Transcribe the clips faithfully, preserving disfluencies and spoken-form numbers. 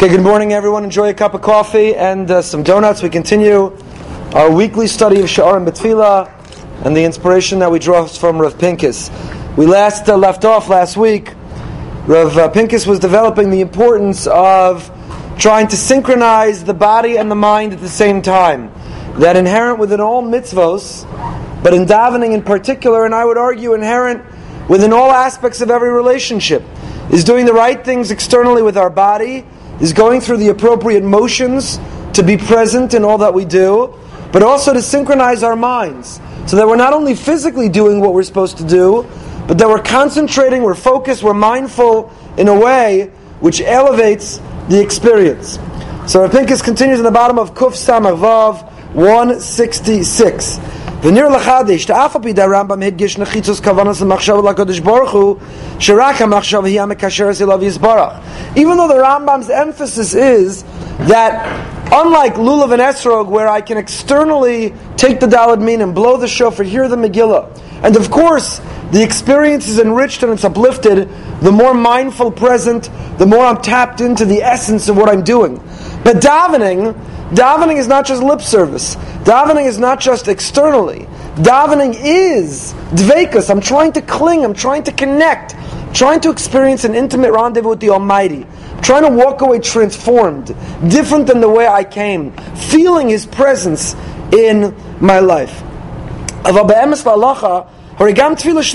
Okay, good morning everyone. Enjoy a cup of coffee and uh, some donuts. We continue our weekly study of Sha'arim B'Tfilah and the inspiration that we draw from Rav Pinkus. We last uh, left off last week. Rav uh, Pinkus was developing the importance of trying to synchronize the body and the mind at the same time. That inherent within all mitzvos, but in davening in particular, and I would argue inherent within all aspects of every relationship, is doing the right things externally with our body, is going through the appropriate motions to be present in all that we do, but also to synchronize our minds, so that we're not only physically doing what we're supposed to do, but that we're concentrating, we're focused, we're mindful in a way which elevates the experience. So Rav Pinkus continues in the bottom of Kuf Samach Vav one sixty-six. V'nir l'chadish ta'af api da Rambam hidgish nechitzos kavanas l'machshav l'kadosh baruch hu shirak ha'machshav hiya mekasheres elav yisbarach. Even though the Rambam's emphasis is that unlike Lulav and Esrog, where I can externally take the Daled Min and blow the shofar, hear the Megillah, and of course the experience is enriched and it's uplifted, the more mindful present, the more I'm tapped into the essence of what I'm doing. But davening, davening is not just lip service. Davening is not just externally. Davening is dveikus. I'm trying to cling, I'm trying to connect, trying to experience an intimate rendezvous with the Almighty. I'm trying to walk away transformed, different than the way I came, feeling His presence in my life. So even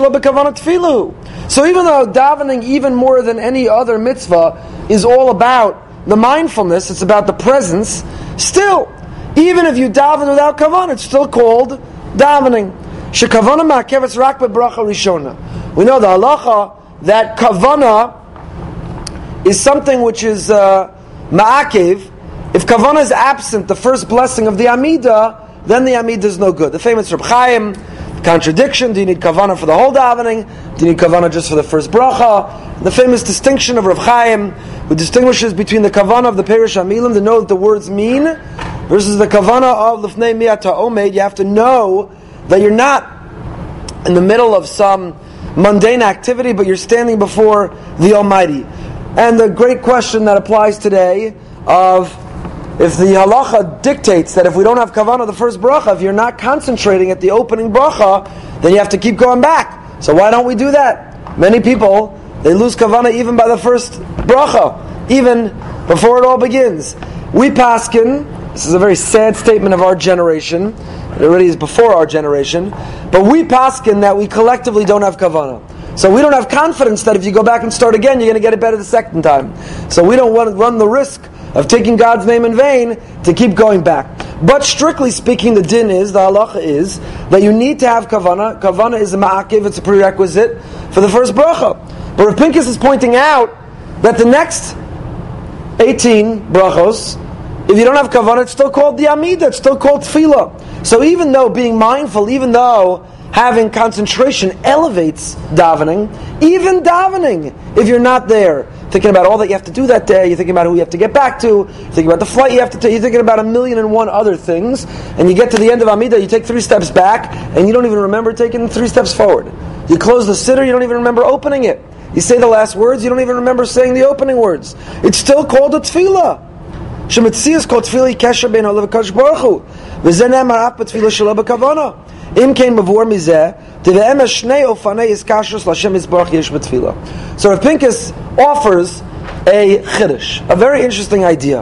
though davening, even more than any other mitzvah, is all about the mindfulness, it's about the presence, still, even if you daven without kavanah, it's still called davening. Shekavana ma'akeves rak bebracha rishona. We know the halacha that kavanah is something which is uh, ma'akev. If kavanah is absent, the first blessing of the Amidah, then the Amidah is no good. The famous Reb Chaim contradiction: do you need kavanah for the whole davening? Do you need kavanah just for the first bracha? The famous distinction of Reb Chaim, who distinguishes between the kavanah of the Perish Hamilim, to know what the words mean, versus the kavanah of Lifnei Mi'ata Omed. You have to know that you're not in the middle of some mundane activity, but you're standing before the Almighty. And the great question that applies today of, if the halacha dictates that if we don't have kavanah the first bracha, if you're not concentrating at the opening bracha, then you have to keep going back. So why don't we do that? Many people, they lose kavanah even by the first bracha, even before it all begins. We paskin, this is a very sad statement of our generation, it already is before our generation, but we paskin that we collectively don't have kavanah. So we don't have confidence that if you go back and start again, you're going to get it better the second time. So we don't want to run the risk of taking God's name in vain to keep going back. But strictly speaking, the din is, the halacha is, that you need to have kavanah. Kavanah is a ma'akiv, it's a prerequisite for the first bracha. But Rav Pinkus is pointing out that the next eighteen brachos, if you don't have kavanah, it's still called the Amidah, it's still called tefillah. So even though being mindful, even though having concentration elevates davening, even davening, if you're not there, thinking about all that you have to do that day, you're thinking about who you have to get back to, you're thinking about the flight you have to take, you're thinking about a million and one other things, and you get to the end of Amidah, you take three steps back, and you don't even remember taking three steps forward. You close the siddur, you don't even remember opening it. You say the last words, you don't even remember saying the opening words. It's still called a tefillah. Shemitzi is called tefillah kesher bein halav v'kadosh baruch hu. V'zeh ne'emar af b'tefillah shelo b'kavanah. Im kein mavur mizeh, teve'em shnei ofanei iskashrus l'Hashem yisbarach yesh b'tefillah. So Rav Pinkus offers a chiddush, a very interesting idea,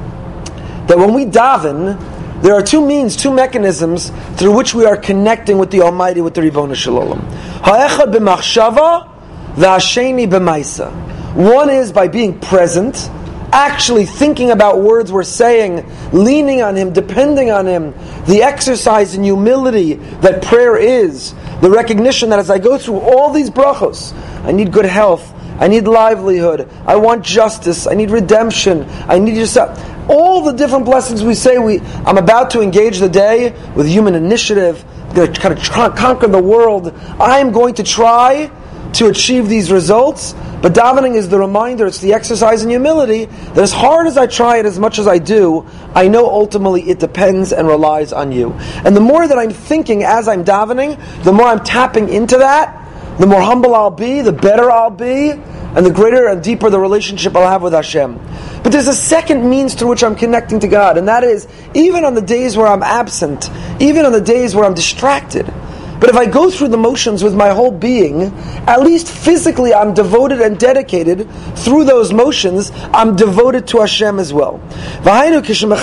that when we daven, there are two means, two mechanisms through which we are connecting with the Almighty, with the Ribbono Shel Olam. Ha'echad b'machshava, v'hasheni b'maisa. One is by being present, actually thinking about words we're saying, leaning on Him, depending on Him, the exercise in humility that prayer is, the recognition that as I go through all these brachos, I need good health, I need livelihood, I want justice, I need redemption, I need yourself. All the different blessings we say, we I'm about to engage the day with human initiative, I'm going to kind of try, conquer the world, I'm going to try to achieve these results. But davening is the reminder, it's the exercise in humility, that as hard as I try it, as much as I do, I know ultimately it depends and relies on you. And the more that I'm thinking as I'm davening, the more I'm tapping into that, the more humble I'll be, the better I'll be, and the greater and deeper the relationship I'll have with Hashem. But there's a second means through which I'm connecting to God, and that is, even on the days where I'm absent, even on the days where I'm distracted, but if I go through the motions with my whole being, at least physically I'm devoted and dedicated through those motions, I'm devoted to Hashem as well. You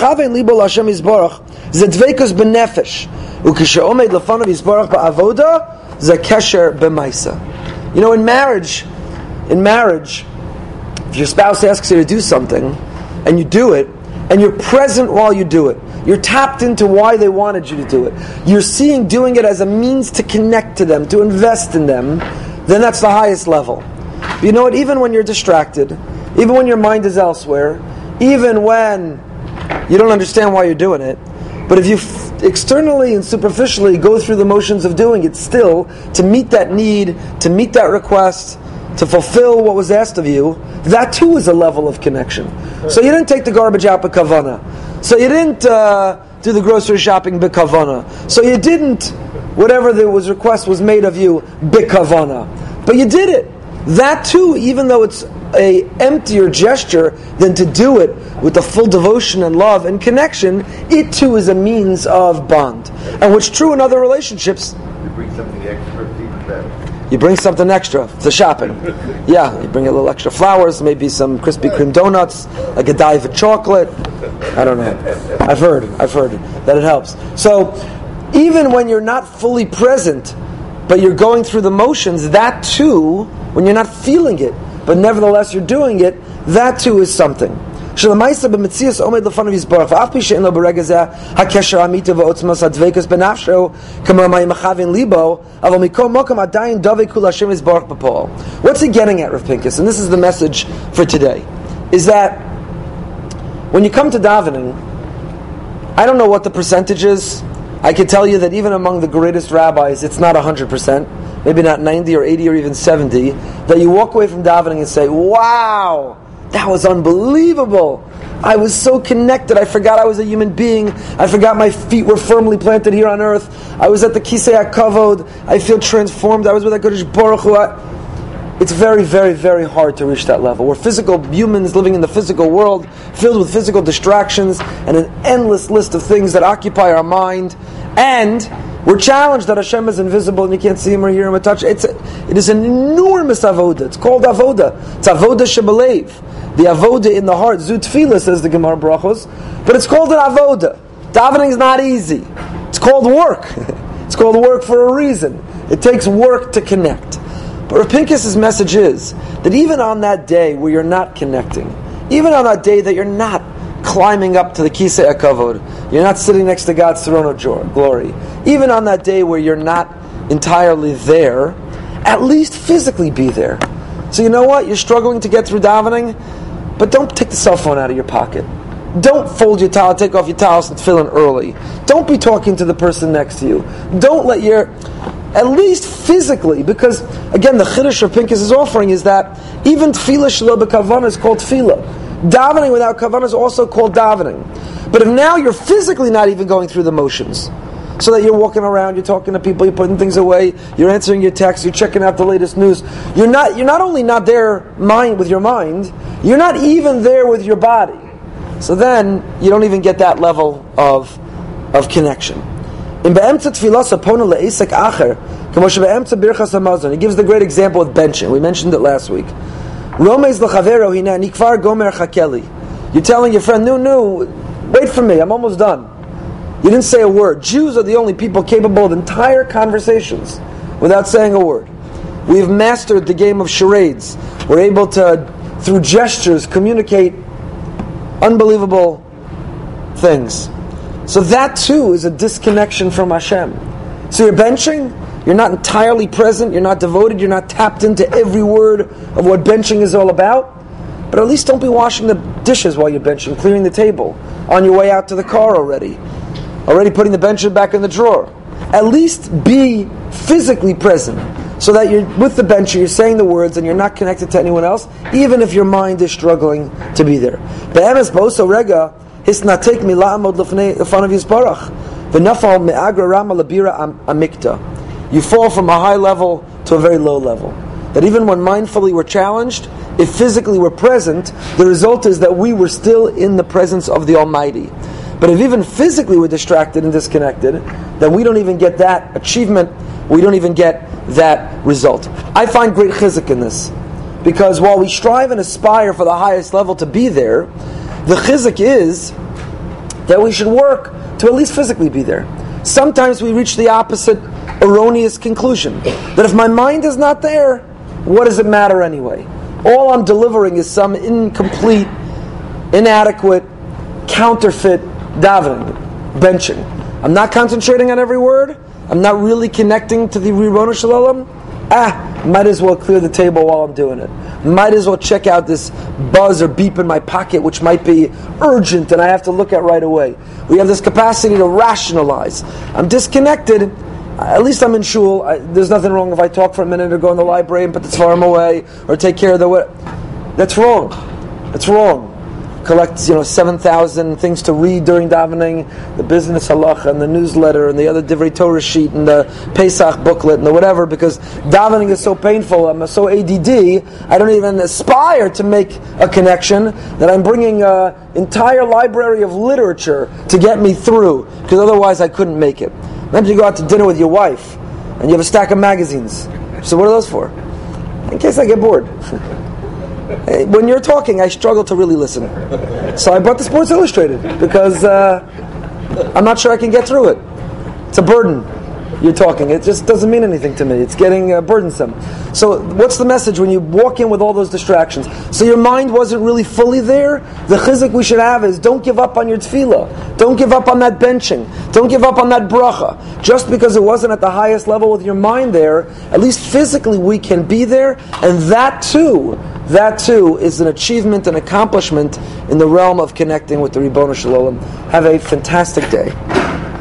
know, in marriage, in marriage, if your spouse asks you to do something, and you do it, and you're present while you do it, you're tapped into why they wanted you to do it, you're seeing doing it as a means to connect to them, to invest in them, then that's the highest level. But you know what, even when you're distracted, even when your mind is elsewhere, even when you don't understand why you're doing it, but if you f- externally and superficially go through the motions of doing it still, to meet that need, to meet that request, to fulfill what was asked of you, that too is a level of connection. So you didn't take the garbage out b'kavana. So you didn't uh, do the grocery shopping b'kavana. So you didn't, whatever the was request was made of you, b'kavana. But you did it. That too, even though it's a emptier gesture than to do it with the full devotion and love and connection, it too is a means of bond. And what's true in other relationships. You bring something extra, even better. You bring something extra to shopping. Yeah, you bring a little extra flowers, maybe some Krispy Kreme donuts, a Godiva chocolate. I don't know. I've heard, I've heard that it helps. So, even when you're not fully present, but you're going through the motions, that too, when you're not feeling it, but nevertheless you're doing it, that too is something. So the Maisa b'metzias omed l'fanav yisbarach v'af pi she'en lo b'rega zeh hakesher amita v'otzmas hadveikus benafsho k'mar ma'im achavin libo aval mikom mokom adayin davei kul Hashem yisbarach b'po'al. What's he getting at, Rav Pinkus? And this is the message for today, is that when you come to davening, I don't know what the percentage is. I can tell you that even among the greatest rabbis, it's not one hundred percent, maybe not ninety or eighty or even seventy, that you walk away from davening and say, wow, that was unbelievable. I was so connected. I forgot I was a human being. I forgot my feet were firmly planted here on earth. I was at the Kisei HaKavod. I feel transformed. I was with HaKadosh Baruch Hu. It's very, very, very hard to reach that level. We're physical humans living in the physical world, filled with physical distractions and an endless list of things that occupy our mind. And we're challenged that Hashem is invisible and you can't see Him or hear Him or touch. It's a, it is an enormous avoda. It's called avoda. It's avoda shebelev. The avoda in the heart. Zu tefillah, says the Gemara Brachos. But it's called an avoda. Davening is not easy. It's called work. It's called work for a reason. It takes work to connect. But Rav Pinkus' message is that even on that day where you're not connecting, even on that day that you're not climbing up to the Kisei HaKavod, you're not sitting next to God's throne of glory, even on that day where you're not entirely there, at least physically be there. So you know what? You're struggling to get through davening, but don't take the cell phone out of your pocket. Don't fold your towel, take off your towels and fill in early. Don't be talking to the person next to you. Don't let your... At least physically, because again, the Chiddush Rav Pinkus is offering is that even tefillah shelo b'kavana is called tefillah. Davening without kavana is also called davening. But if now you're physically not even going through the motions, so that you're walking around, you're talking to people, you're putting things away, you're answering your texts, you're checking out the latest news, you're not you're not only not there mind with your mind, you're not even there with your body. So then you don't even get that level of of connection. In be'emtza tefillah sapona le'esek acher, kamo shebe'emtza birchas hamazon. He gives the great example of benching. We mentioned it last week. Romez l'chavero hina nikvar gomer chakeli. You're telling your friend, no, no, wait for me, I'm almost done. You didn't say a word. Jews are the only people capable of entire conversations without saying a word. We've mastered the game of charades. We're able to, through gestures, communicate unbelievable things. So that too is a disconnection from Hashem. So you're benching, you're not entirely present, you're not devoted, you're not tapped into every word of what benching is all about. But at least don't be washing the dishes while you're benching, clearing the table, on your way out to the car already, already putting the bench back in the drawer. At least be physically present, so that you're with the bencher, you're saying the words, and you're not connected to anyone else, even if your mind is struggling to be there. Be'emes bo'oso rega, hisnatek mila'amod lefanav yisbarach, v'nafal me'agra rama labira amikta. You fall from a high level to a very low level. that even when mindfully we're challenged, if physically we're present, the result is that we were still in the presence of the Almighty. But if even physically we're distracted and disconnected, then we don't even get that achievement, we don't even get that result. I find great chizuk in this, because while we strive and aspire for the highest level to be there, the chizuk is that we should work to at least physically be there. Sometimes we reach the opposite erroneous conclusion, that if my mind is not there, what does it matter anyway? All I'm delivering is some incomplete, inadequate, counterfeit davening, benching. I'm not concentrating on every word. I'm not really connecting to the Ribbono Shel Olam. Ah, might as well clear the table while I'm doing it. Might as well check out this buzz or beep in my pocket, which might be urgent and I have to look at right away. We have this capacity to rationalize. I'm disconnected. At least I'm in shul. I, there's nothing wrong if I talk for a minute or go in the library and put the tzvarim away or take care of the what. That's wrong. That's wrong. Collect, you know, seven thousand things to read during davening, the business halacha and the newsletter and the other Divrei Torah sheet and the Pesach booklet and the whatever, because davening is so painful. I'm so A D D. I don't even aspire to make a connection that I'm bringing an entire library of literature to get me through, because otherwise I couldn't make it. Imagine you go out to dinner with your wife and you have a stack of magazines. So what are those for? In case I get bored. When you're talking, I struggle to really listen. So I bought the Sports Illustrated because uh, I'm not sure I can get through it. It's a burden. You're talking. It just doesn't mean anything to me. It's getting uh, burdensome. So what's the message when you walk in with all those distractions? So your mind wasn't really fully there? The chizuk we should have is don't give up on your tefillah. Don't give up on that benching. Don't give up on that bracha. Just because it wasn't at the highest level with your mind there, at least physically we can be there, and that too, that too is an achievement, an accomplishment in the realm of connecting with the Ribbono Shel Olam. Have a fantastic day.